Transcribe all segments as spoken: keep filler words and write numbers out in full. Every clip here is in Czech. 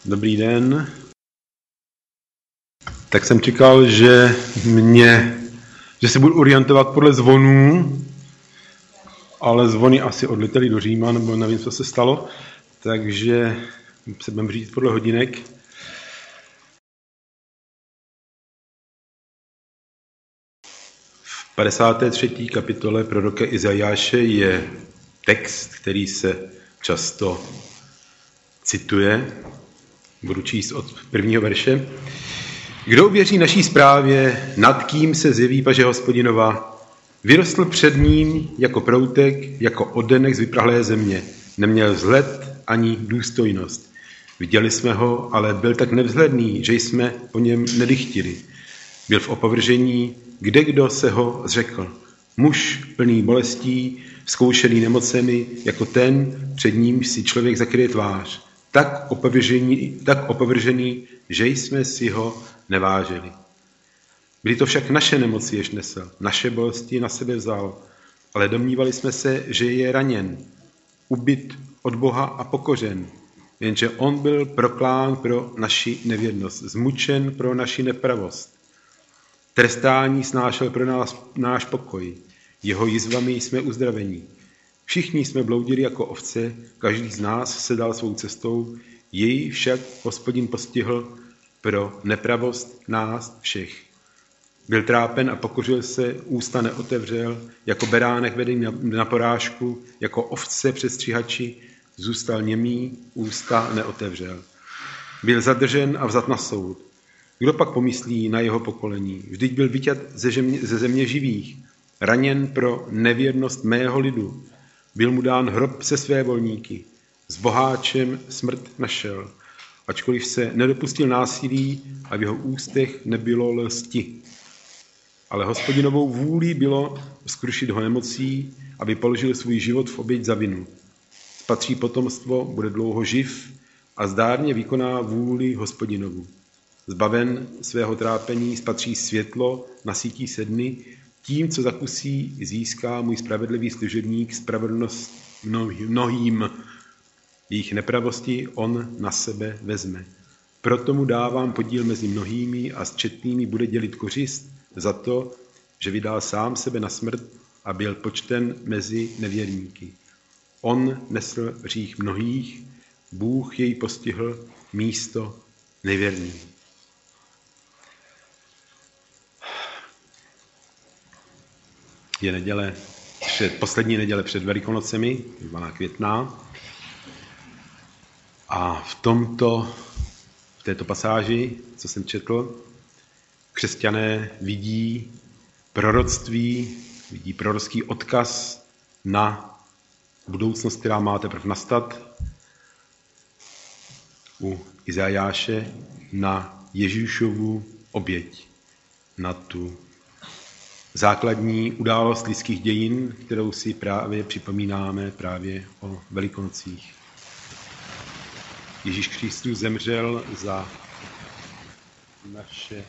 Dobrý den. Tak jsem čekal, že mě, že se budu orientovat podle zvonů, ale zvony asi odletěly do Říma, nebo nevím, co se stalo, takže se budeme říct podle hodinek. V padesáté třetí kapitole proroka Izajáše je text, který se často cituje. Budu číst od prvního verše. Kdo uvěří naší zprávě, nad kým se zjeví paže Hospodinova, vyrostl před ním jako proutek, jako oddenek z vyprahlé země. Neměl vzhled ani důstojnost. Viděli jsme ho, ale byl tak nevzhledný, že jsme po něm nedychtili. Byl v opovržení, kde kdo se ho zřekl. Muž plný bolestí, zkoušený nemocemi, jako ten, před ním si člověk zakryje tvář. Tak opovržený, tak opovržený, že jsme si ho nevážili. Byly to však naše nemoci, jež nesl, naše bolesti na sebe vzal, ale domnívali jsme se, že je raněn, ubyt od Boha a pokořen, jenže on byl proklán pro naši nevěrnost, zmučen pro naši nepravost. Trestání snášel pro nás náš pokoj, jeho jizvami jsme uzdraveni. Všichni jsme bloudili jako ovce, každý z nás se dal svou cestou, jej však Hospodin postihl pro nepravost nás všech. Byl trápen a pokořil se, ústa neotevřel, jako beránek vedený na porážku, jako ovce přes stříhači, zůstal němý, ústa neotevřel. Byl zadržen a vzat na soud. Kdo pak pomyslí na jeho pokolení? Vždyť byl vyťat ze země, ze země živých, raněn pro nevěrnost mého lidu. Byl mu dán hrob se své volníky. S boháčem smrt našel, ačkoliv se nedopustil násilí a v jeho ústech nebylo lsti. Ale Hospodinovou vůlí bylo zkrušit ho nemocí, aby položil svůj život v oběť za vinu. Spatří potomstvo, bude dlouho živ a zdárně vykoná vůli Hospodinovu. Zbaven svého trápení spatří světlo, nasítí se dny, tím, co zakusí, získá můj spravedlivý služebník spravedlnost mnohým. Jejich nepravosti on na sebe vezme. Proto mu dávám podíl mezi mnohými a s četnými bude dělit kořist za to, že vydal sám sebe na smrt a byl počten mezi nevěrníky. On nesl hřích mnohých, Bůh jej postihl místo nevěrný. Je neděle, před, poslední neděle před Velikonocemi, dvanáctého května. A v tomto, v této pasáži, co jsem četl, křesťané vidí proroctví, vidí prorocký odkaz na budoucnost, která má teprve nastat. U Izajáše na Ježíšovu oběť, na tu základní událost lidských dějin, kterou si právě připomínáme právě o Velikonocích. Ježíš Kristus zemřel za naše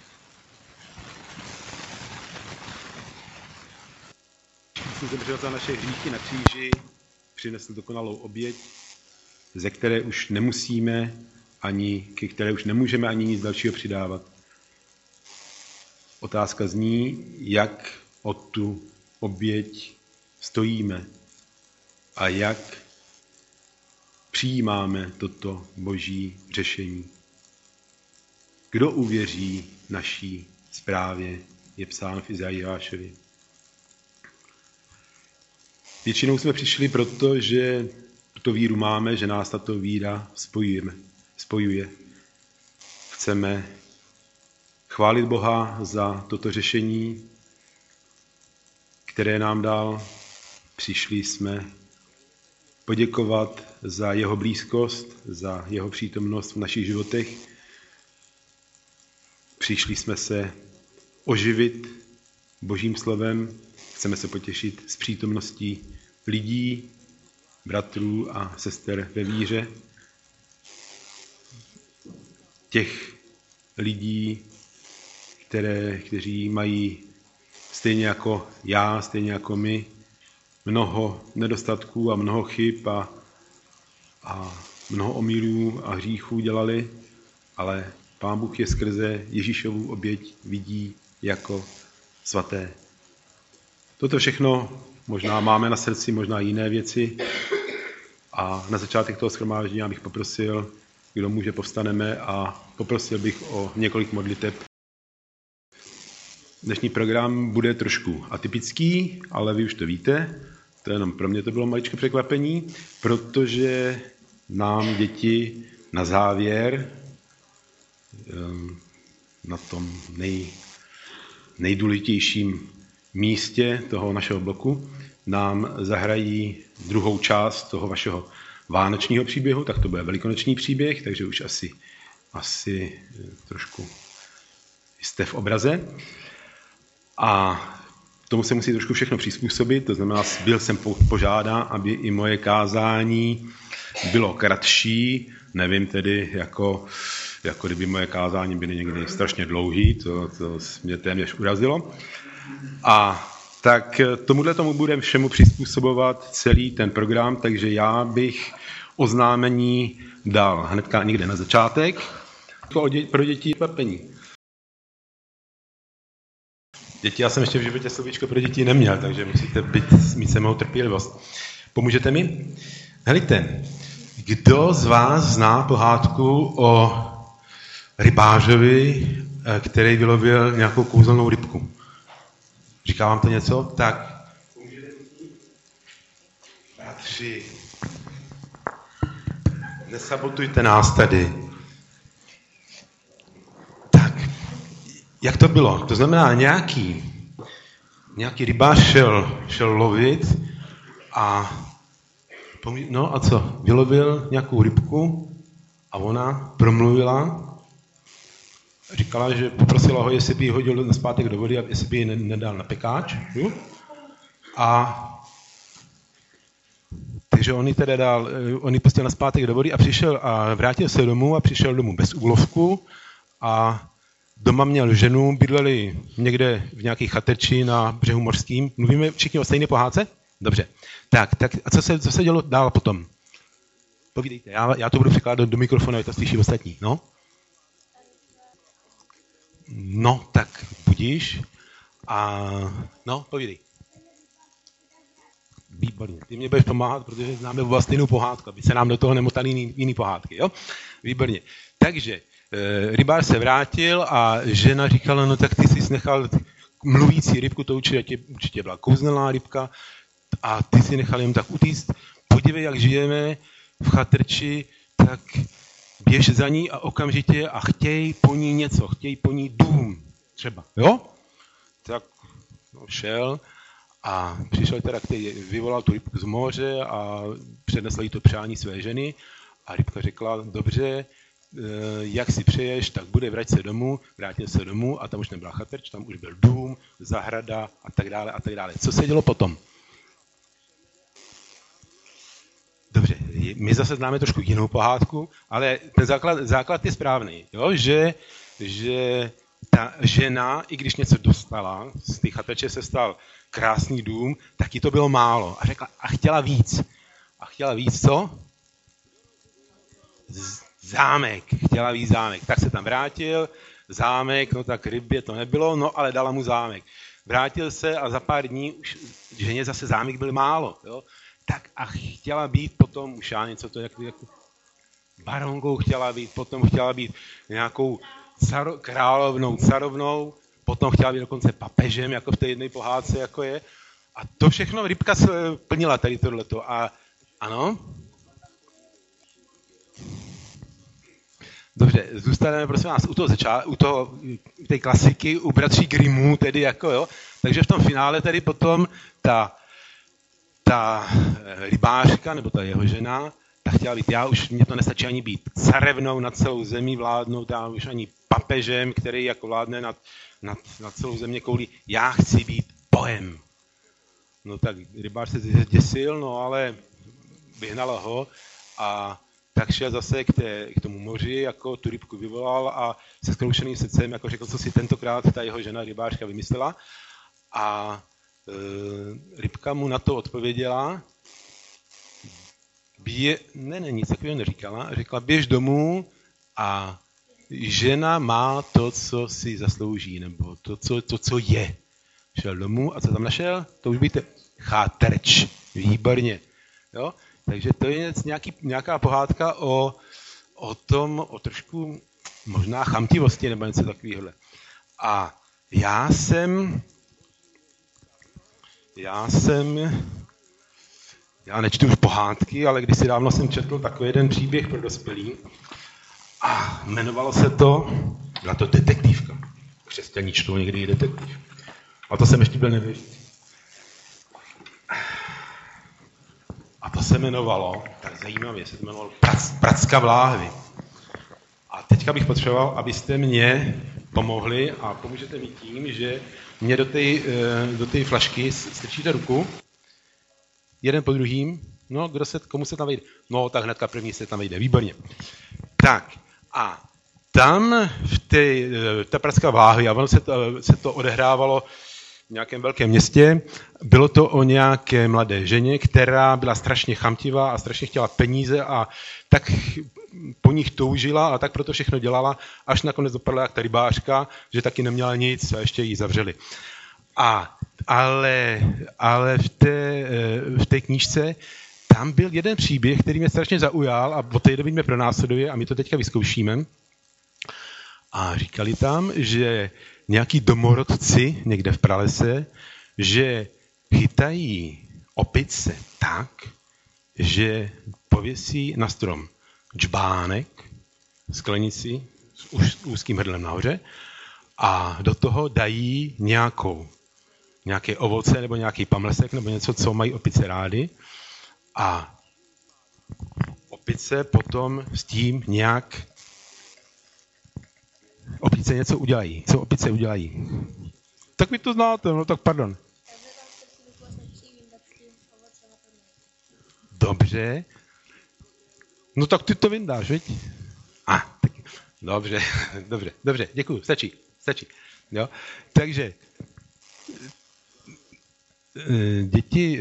Kristus zemřel za naše hříchy na kříži, přinesl dokonalou oběť, ze které už nemusíme ani, ke které už nemůžeme ani nic dalšího přidávat. Otázka zní, jak o tu oběť stojíme a jak přijímáme toto boží řešení. Kdo uvěří naší zprávě, je psán v Izajášovi. Většinou jsme přišli proto, že tuto víru máme, že nás tato víra spojujeme, spojuje. Chceme chválit Boha za toto řešení, které nám dal. Přišli jsme poděkovat za jeho blízkost, za jeho přítomnost v našich životech. Přišli jsme se oživit Božím slovem, chceme se potěšit s přítomností lidí, bratrů a sester ve víře. Těch lidí, které, kteří mají stejně jako já, stejně jako my, mnoho nedostatků a mnoho chyb a, a mnoho omylů a hříchů dělali, ale Pán Bůh je skrze Ježíšovu oběť vidí jako svaté. Toto všechno možná máme na srdci, možná jiné věci. A na začátek toho shromáždění já bych poprosil, kdo může, povstaneme a poprosil bych o několik modliteb. Dnešní program bude trošku atypický, ale vy už to víte. To jenom pro mě to bylo maličké překvapení, protože nám děti na závěr, na tom nej, nejdůležitějším místě toho našeho bloku, nám zahrají druhou část toho vašeho vánočního příběhu, tak to bude velikonoční příběh, takže už asi, asi trošku jste v obraze. A tomu se musí trošku všechno přizpůsobit, to znamená, byl jsem požádán, aby i moje kázání bylo kratší, nevím tedy, jako, jako kdyby moje kázání byly někdy strašně dlouhý, to, to mě téměř urazilo. A tak tomuhle tomu budeme všemu přizpůsobovat celý ten program, takže já bych oznámení dal hnedka někde na začátek. Pro děti papení. Děti, já jsem ještě v životě slovíčko pro děti neměl, takže musíte být, mít se mou trpělivost. Pomůžete mi? Helejte, kdo z vás zná pohádku o rybářovi, který vylovil nějakou kouzelnou rybku? Říká vám to něco? Tak. Bratři, nesabotujte nás tady. Tak, jak to bylo? To znamená, nějaký, nějaký rybář šel, šel lovit a no a co? Vylovil nějakou rybku a ona promluvila. Říkala, že poprosila ho, jestli by ji hodil nazpátek do vody a jestli by ji nedal na pekáč. A takže on ji teda dal, on ji pustil nazpátek do vody a přišel a vrátil se domů a přišel domů bez úlovku a doma měl ženu, bydleli někde v nějaké chatrči na břehu mořským. Mluvíme všichni o stejné pohádce? Dobře. Tak, tak a co se, co se dělo dál potom? Povídejte, já, já to budu překládat do mikrofonu, ať to slyší ostatní. No? No, tak budíš. A no, povídej. Výborně. Ty mě budeš pomáhat, protože známe oba stejnou pohádku, aby se nám do toho nemotaly jiný, jiný pohádky. Jo? Výborně. Takže e, rybář se vrátil a žena říkala, no tak ty jsi nechal mluvící rybku, to určitě, určitě byla kouzelná rybka, a ty si nechal jen tak utíct. Podívej, jak žijeme v chatrči, tak běž za ní a okamžitě a chtěj po ní něco, chtěj po ní dům třeba, jo? Tak no, šel a přišel teda, který vyvolal tu rybku z moře a přednesl jí to přání své ženy a rybka řekla, dobře, jak si přeješ, tak bude, vrať se domů, vrátil se domů a tam už nebyla chatrč, tam už byl dům, zahrada a tak dále a tak dále. Co se dělo potom? Dobře, my zase známe trošku jinou pohádku, ale ten základ, základ je správný, jo? Že, že ta žena, i když něco dostala, z té chatrče se stal krásný dům, tak jí to bylo málo. A řekla, a chtěla víc. A chtěla víc co? Zámek. Chtěla víc zámek. Tak se tam vrátil, zámek, no tak rybě to nebylo, no ale dala mu zámek. Vrátil se a za pár dní už ženě zase zámek byl málo, jo? Tak a chtěla být potom už já něco to jako, jako baronkou chtěla být, potom chtěla být nějakou caro, královnou, carovnou, potom chtěla být dokonce papežem, jako v té jedné pohádce, jako je. A to všechno rybka plnila tady tohleto. A ano? Dobře, zůstaneme prosím vás u toho začátku, u toho, u té klasiky, u bratří Grimmů, tedy jako jo. Takže v tom finále tedy potom ta ta rybářka, nebo ta jeho žena, ta chtěla být, já už, mě to nestačí ani být carevnou nad celou zemí vládnout, já už ani papežem, který jako vládne nad, nad, nad celou země koulí, já chci být bohem. No tak rybář se zděsil, no ale vyhnala ho a tak šel zase k, té, k tomu moři, jako tu rybku vyvolal a se zkroušeným srdcem jako řekl, co si tentokrát ta jeho žena rybářka vymyslela. A e, rybka mu na to odpověděla, bě, ne, ne, nic takového neříkala, řekla, běž domů a žena má to, co si zaslouží, nebo to, co, to, co je. Šel domů a co tam našel? To už víte, chátrč. Výborně. Jo? Takže to je nějaký, nějaká pohádka o, o tom, o trošku možná chamtivosti nebo něco takového. A já jsem, já jsem, já nečtu už pohádky, ale kdysi dávno jsem četl takový jeden příběh pro dospělý a jmenovalo se to, byla to detektivka. Křesťaní čtou někdy i detektiv. A to jsem ještě byl nevědět. A to se jmenovalo, tak zajímavě, se to jmenovalo Prac, Pracka v láhvi. A teďka bych potřeboval, abyste mě pomohli a pomůžete mi tím, že mě do té do té flašky strčíte ruku, jeden po druhým, no, kdo se, komu se tam vejde? No, tak hnedka první se tam vejde, výborně. Tak, a tam v té, ta Pracka v láhvi, a ono se to, se to odehrávalo v nějakém velkém městě, bylo to o nějaké mladé ženě, která byla strašně chamtivá a strašně chtěla peníze a tak po nich toužila a tak proto všechno dělala, až nakonec dopadla jak ta rybářka, že taky neměla nic a ještě ji zavřeli. A, ale ale v, té, v té knížce tam byl jeden příběh, který mě strašně zaujal a od té doby mě pronásleduje a my to teďka vyzkoušíme. A říkali tam, že nějaký domorodci někde v pralese, že chytají opice tak, že pověsí na strom džbánek, sklenici s úzkým hrdlem nahoře a do toho dají nějakou, nějaké ovoce nebo nějaký pamlsek nebo něco, co mají opice rády a opice potom s tím nějak opice něco udělají. Co opice udělají? Tak vy to znáte, no tak pardon. Dobře. No tak ty to vyndáš, viď? A, ah, tak, dobře, dobře, dobře, děkuju, stačí, stačí. Jo? Takže, děti,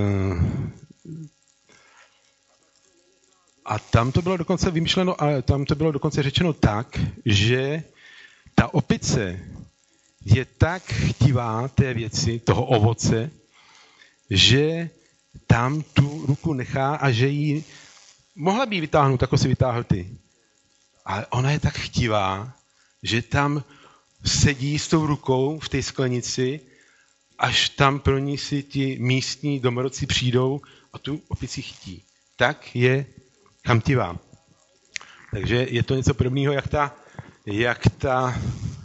a tam to bylo dokonce vymyšleno, a tam to bylo dokonce řečeno tak, že ta opice je tak chtivá té věci, toho ovoce, že tam tu ruku nechá a že ji mohla by ji vytáhnout, jako si vytáhl ty. Ale ona je tak chtivá, že tam sedí s tou rukou v té sklenici, až tam pro ní si ti místní domorodci přijdou a tu opici chytí. Tak je chamtivá. Takže je to něco podobného, jak ta, jak ta,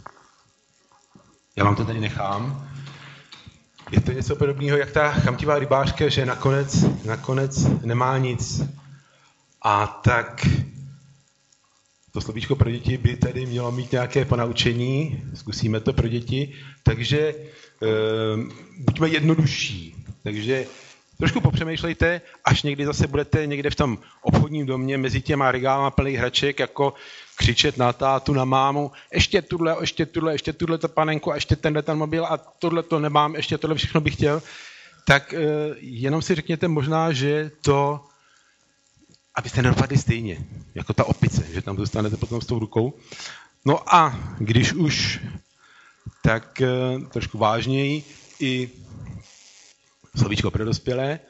já vám to tady nechám, je to něco podobného, jak ta chamtivá rybářka, že nakonec, nakonec nemá nic. A tak to slovíčko pro děti by tady mělo mít nějaké ponaučení, zkusíme to pro děti, takže e, buďme jednodušší. Takže trošku popřemýšlejte, až někdy zase budete někde v tom obchodním domě mezi těma regálama plných hraček, jako křičet na tátu, na mámu, ještě tuhle, ještě tuhle, ještě tuhle to panenku, a ještě tenhle ten mobil a tohle to nemám, ještě tohle všechno bych chtěl, tak e, jenom si řekněte možná, že to, abyste nedopadli stejně, jako ta opice, že tam zůstanete potom s tou rukou. No a když už, tak e, trošku vážněji i slovíčko pro dospělé, e,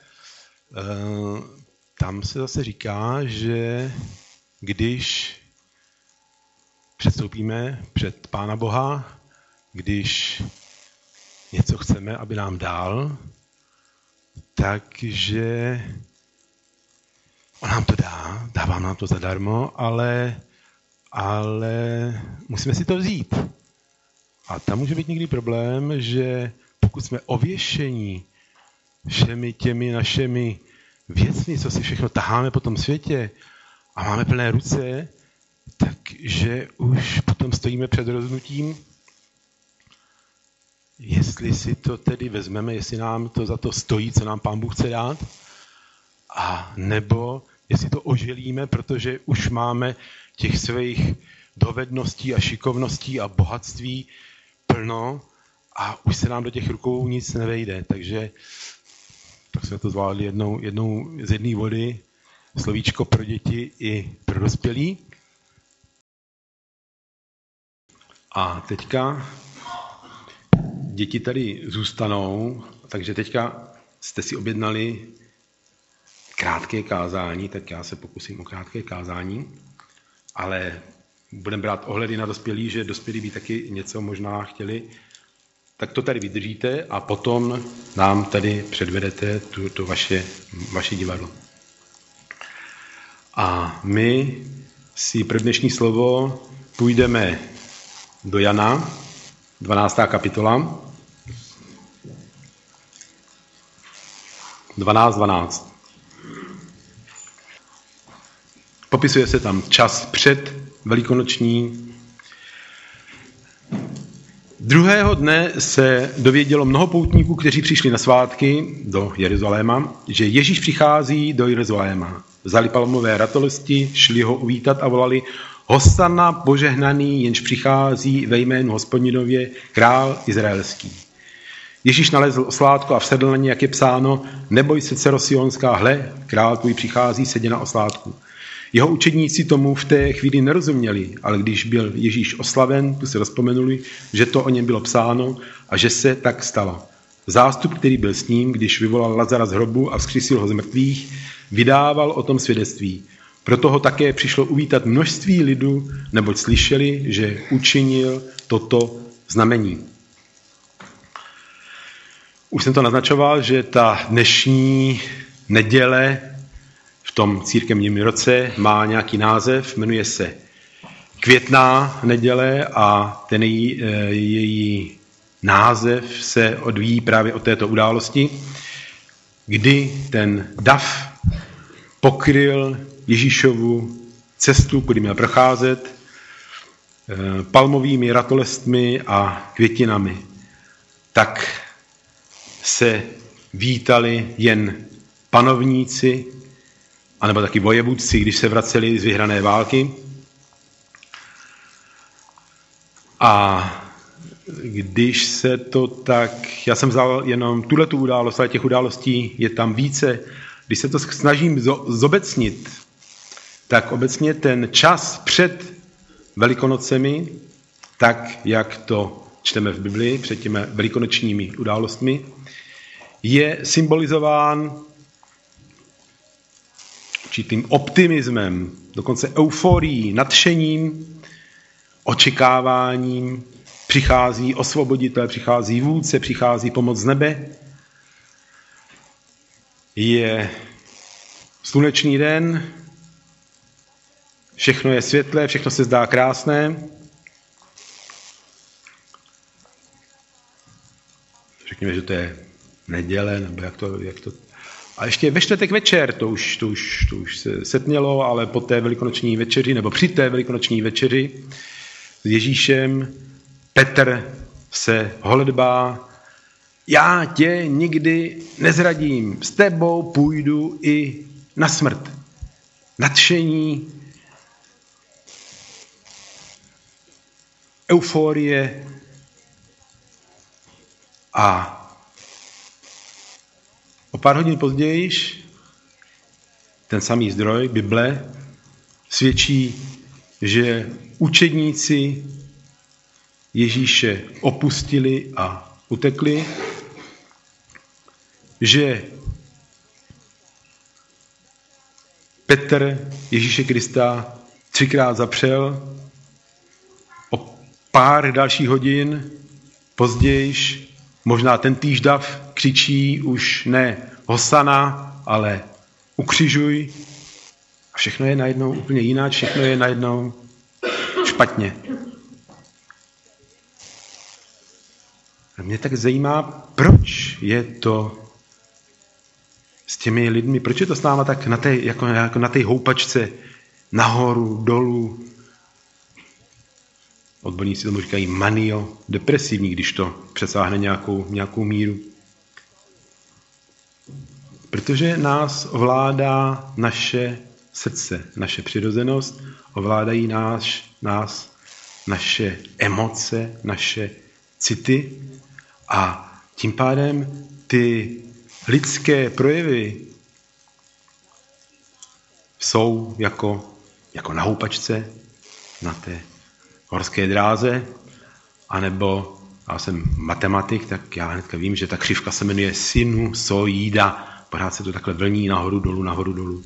tam se zase říká, že když předstoupíme před Pána Boha, když něco chceme, aby nám dal, takže on nám to dá, dává nám to zadarmo, ale, ale musíme si to vzít. A tam může být někdy problém, že pokud jsme ověšení všemi těmi našimi věcmi, co si všechno taháme po tom světě a máme plné ruce, takže už potom stojíme před rozhodnutím, jestli si to tedy vezmeme, jestli nám to za to stojí, co nám Pán Bůh chce dát, a nebo jestli to oželíme, protože už máme těch svých dovedností a šikovností a bohatství plno a už se nám do těch rukou nic nevejde. Takže tak jsme to zvládli jednou, jednou z jedné vody, slovíčko pro děti i pro dospělí. A teďka děti tady zůstanou, takže teďka jste si objednali krátké kázání, tak já se pokusím o krátké kázání, ale budeme brát ohledy na dospělí, že dospělí by taky něco možná chtěli, tak to tady vydržíte a potom nám tady předvedete tu, tu vaše, vaše divadlo. A my si pro dnešní slovo půjdeme do Jana, dvanáctá kapitola, dvanáct dvanáct. Popisuje se tam čas před velikonoční. Druhého dne se dovědělo mnoho poutníků, kteří přišli na svátky do Jeruzaléma, že Ježíš přichází do Jeruzaléma. Vzali palmové ratolesti, šli ho uvítat a volali: Hosanna, požehnaný, jenž přichází ve jménu Hospodinově, král izraelský. Ježíš nalezl oslátko a vsedl na ně, jak je psáno: Neboj se, dcero Sionská, hle, král tvůj přichází, sedě na oslátku. Jeho učedníci tomu v té chvíli nerozuměli, ale když byl Ježíš oslaven, tu se rozpomenuli, že to o něm bylo psáno a že se tak stalo. Zástup, který byl s ním, když vyvolal Lazara z hrobu a vzkřísil ho z mrtvých, vydával o tom svědectví. Proto ho také přišlo uvítat množství lidu, neboť slyšeli, že učinil toto znamení. Už jsem to naznačoval, že ta dnešní neděle v tom církevním roce má nějaký název, jmenuje se Květná neděle a ten její, její název se odvíjí právě od této události, kdy ten dav pokryl Ježíšovu cestu, kudy měl procházet, palmovými ratolestmi a květinami. Tak se vítali jen panovníci, anebo taky vojevůdci, když se vraceli z vyhrané války. A když se to tak, já jsem vzal jenom tuhletu událost, ale těch událostí je tam více. Když se to snažím zobecnit, tak obecně ten čas před Velikonocemi, tak jak to čteme v Biblii, před těmi velikonočními událostmi, je symbolizován určitým optimismem, dokonce euforií, nadšením, očekáváním. Přichází osvoboditel, přichází vůdce, přichází pomoc z nebe. Je slunečný den, všechno je světlé, všechno se zdá krásné. Řekněme, že to je neděle, nebo jak to... Jak to... A ještě ve čtvrtek večer, to už, to, už, to už se setmělo, ale po té velikonoční večeři, nebo při té velikonoční večeři s Ježíšem Petr se holedbá: Já tě nikdy nezradím, s tebou půjdu i na smrt. Nadšení, euforie a o pár hodin později ten samý zdroj, Bible, svědčí, že učedníci Ježíše opustili a utekli, že Petr Ježíše Krista třikrát zapřel, o pár dalších hodin později možná ten týž dav křičí už ne Hosana, ale ukřižuj. A všechno je najednou úplně jinak, všechno je najednou špatně. A mě tak zajímá, proč je to s těmi lidmi, proč je to s náma tak na té, jako, jako na té houpačce nahoru, dolů. Odborníci tomu říkají manio, depresivní, když to přesáhne nějakou, nějakou míru. Protože nás ovládá naše srdce, naše přirozenost, ovládají nás, nás naše emoce, naše city a tím pádem ty lidské projevy jsou jako, jako na houpačce, na té horské dráze anebo já jsem matematik, tak já hnedka vím, že ta křivka se jmenuje sinusoida. Pořád se to takhle vlní nahoru, dolů, nahoru, dolů.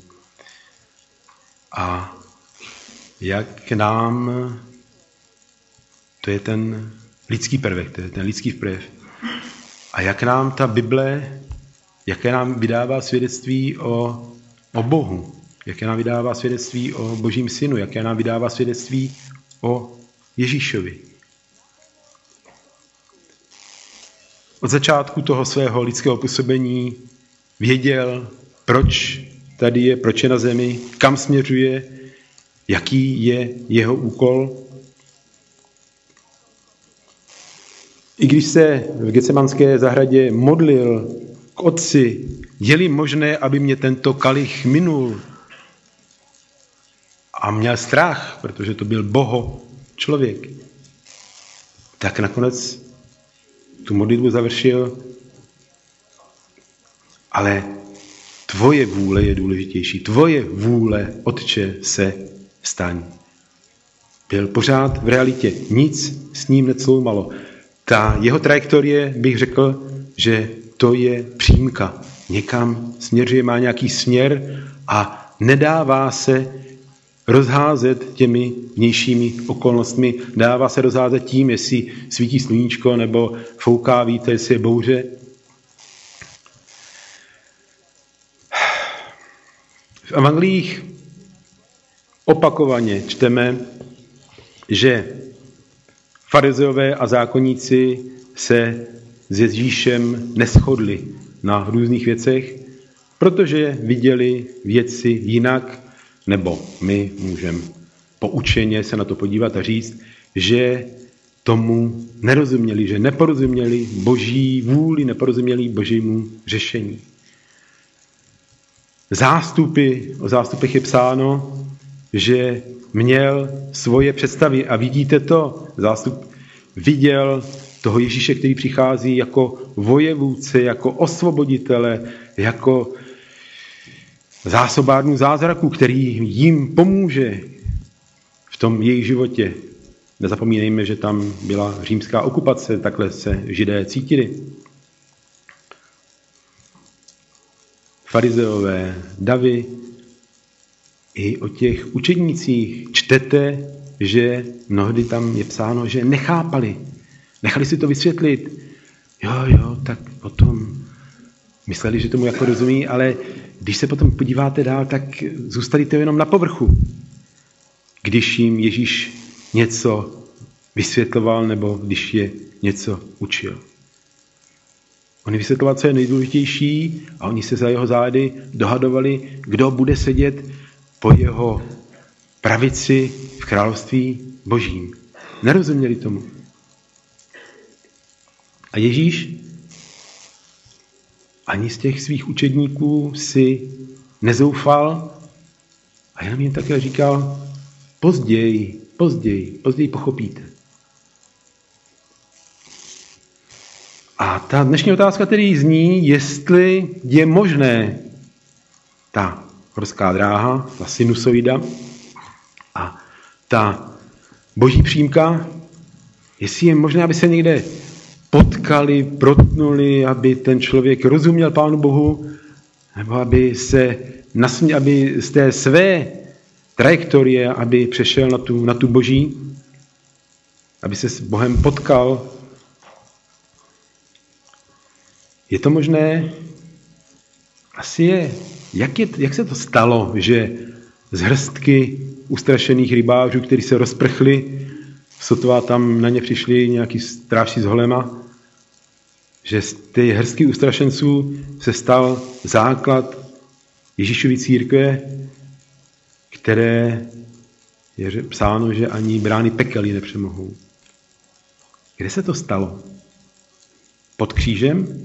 A jak nám, to je ten lidský prvek, to je ten lidský vpřev. A jak nám ta Bible, jaké nám vydává svědectví o, o Bohu, jaké nám vydává svědectví o Božím synu, jaké nám vydává svědectví o Ježíšovi. Od začátku toho svého lidského působení věděl, proč tady je, proč je na zemi, kam směřuje, jaký je jeho úkol. I když se v Getsemanské zahradě modlil k Otci, je-li možné, aby mě tento kalich minul, a měl strach, protože to byl boho člověk, tak nakonec tu modlitbu završil, ale tvoje vůle je důležitější. Tvoje vůle, Otče, se staň. Byl pořád v realitě. Nic s ním necloumalo. Ta jeho trajektorie, bych řekl, že to je přímka. Někam směřuje, má nějaký směr a nedává se rozházet těmi vnějšími okolnostmi. Dává se rozházet tím, jestli svítí sluníčko nebo fouká vítr, jestli je bouře. V evangelích opakovaně čteme, že farizeové a zákonníci se s Ježíšem neshodli na různých věcech, protože viděli věci jinak, nebo my můžeme poučeně se na to podívat a říct, že tomu nerozuměli, že neporozuměli Boží vůli, neporozuměli Božímu řešení. Zástupy, o zástupech je psáno, že měl svoje představy a vidíte to, zástup viděl toho Ježíše, který přichází jako vojevůdce, jako osvoboditele, jako zásobárnu zázraku, který jim pomůže v tom jejich životě. Nezapomínejme, že tam byla římská okupace, takhle se Židé cítili. Farizeové, davy, i o těch učednících čtete, že mnohdy tam je psáno, že nechápali. Nechali si to vysvětlit. Jo, jo, tak potom mysleli, že tomu jako rozumí, ale když se potom podíváte dál, tak zůstali to jenom na povrchu. Když jim Ježíš něco vysvětloval nebo když je něco učil. On vysvětloval, co je nejdůležitější a oni se za jeho zády dohadovali, kdo bude sedět po jeho pravici v království Božím. Nerozuměli tomu. A Ježíš ani z těch svých učedníků si nezoufal a jenom jim také říkal, později, později, později pochopíte. A ta dnešní otázka tedy zní, jestli je možné ta horská dráha, ta sinusoida a ta boží přímka, jestli je možné, aby se někde potkali, protnuli, aby ten člověk rozuměl Pánu Bohu, nebo aby se nasmě, aby z té své trajektorie, aby přešel na tu, na tu boží, aby se s Bohem potkal. Je to možné? Asi je. Jak, je, jak se to stalo, že z hrstky ustrašených rybářů, kteří se rozprchli, sotva tam na ně přišli nějaký strážci s holema, že z té hrstky ustrašenců se stal základ Ježíšovy církve, které je psáno, že ani brány pekel ji nepřemohou. Kde se to stalo? Pod křížem?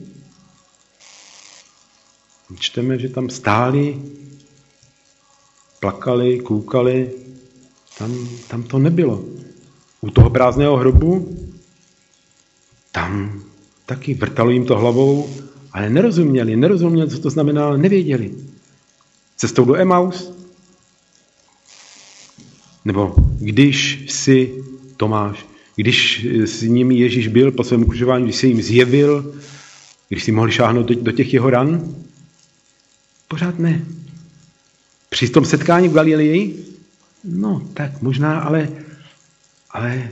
Čteme, že tam stáli, plakali, koukali, tam, tam to nebylo. U toho prázdného hrobu, tam taky vrtalo jim to hlavou, ale nerozuměli, nerozuměli, co to znamená, nevěděli. Cestou do Emaus? Nebo když si, Tomáš, když s nimi Ježíš byl po svém ukřižování, když se jim zjevil, když si mohli šáhnout do, do těch jeho ran? Pořád ne. Při tom setkání v Galileji? No, tak možná, ale, ale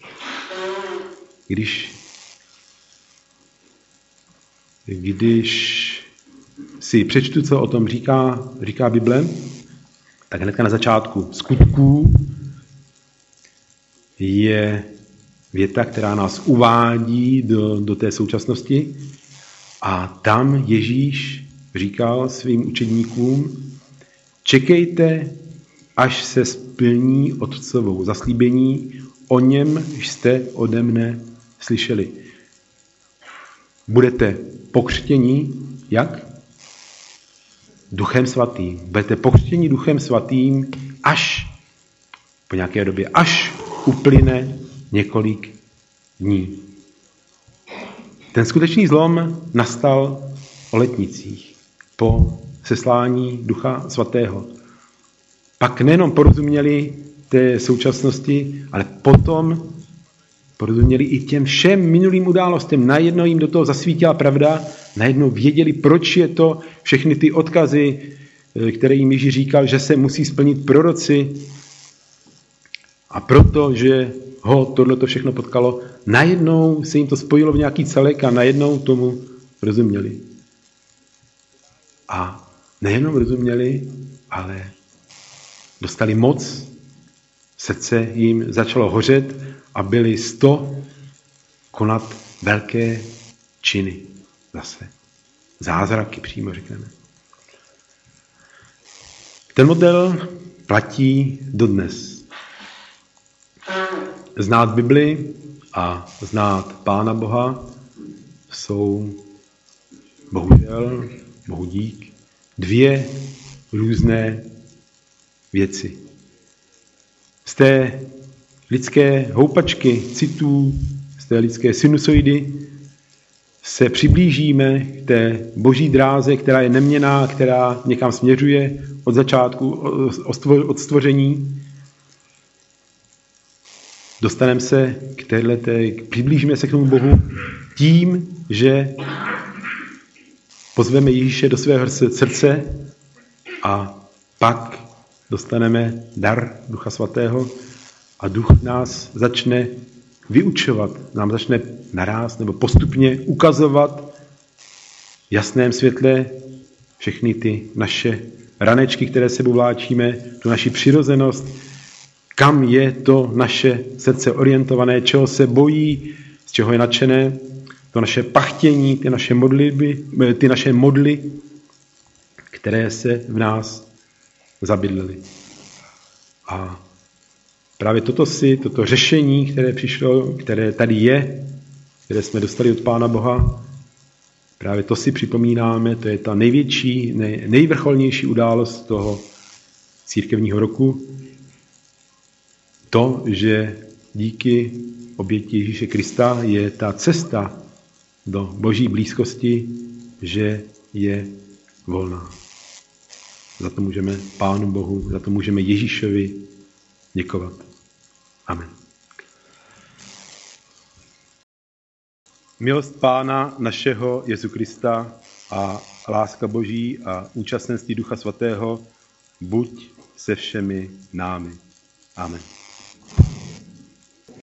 když, když si přečtu, co o tom říká, říká Bible, tak hnedka na začátku skutků je věta, která nás uvádí do, do té současnosti. A tam Ježíš říkal svým učedníkům, čekejte, až se splní otcovou zaslíbení, o něm jste ode mne slyšeli. Budete pokřtěni, jak? Duchem svatým. Budete pokřtěni Duchem svatým až po nějaké době, až uplyne několik dní. Ten skutečný zlom nastal o letnicích po seslání Ducha svatého. Pak nejenom porozuměli té současnosti, ale potom porozuměli i těm všem minulým událostem. Najednou jim do toho zasvítila pravda, najednou věděli, proč je to, všechny ty odkazy, které jim Ježíš říkal, že se musí splnit proroci. A proto, že ho tohleto všechno potkalo, najednou se jim to spojilo v nějaký celek a najednou tomu rozuměli. A nejenom rozuměli, ale dostali moc, srdce jim začalo hořet a byli sto konat velké činy zase. Zázraky přímo řekneme. Ten model platí dodnes. Znát Bibli a znát Pána Boha jsou bohužel, bohu dík, dvě různé věci. Z té lidské houpačky citů, z té lidské sinusoidy se přiblížíme k té boží dráze, která je neměnná, která někam směřuje od začátku, od stvoření. Dostaneme se k téhleté, přiblížíme se k tomu Bohu tím, že pozveme Ježíše do svého srdce a pak dostaneme dar Ducha svatého a Duch nás začne vyučovat, nám začne naráz nebo postupně ukazovat v jasném světle všechny ty naše ranečky, které sebou vláčíme, tu naši přirozenost, kam je to naše srdce orientované, čeho se bojí, z čeho je nadšené, to naše pachtění, ty naše modlitby, ty naše modly, které se v nás zabydlily. A právě toto si, toto řešení, které přišlo, které tady je, které jsme dostali od Pána Boha, právě to si připomínáme, to je ta největší, nej, nejvrcholnější událost toho církevního roku. To, že díky oběti Ježíše Krista je ta cesta do boží blízkosti, že je volná. Za to můžeme Pánu Bohu, za to můžeme Ježíšovi děkovat. Amen. Milost Pána našeho Jezu Krista a láska Boží a účastenství Ducha Svatého buď se všemi námi. Amen.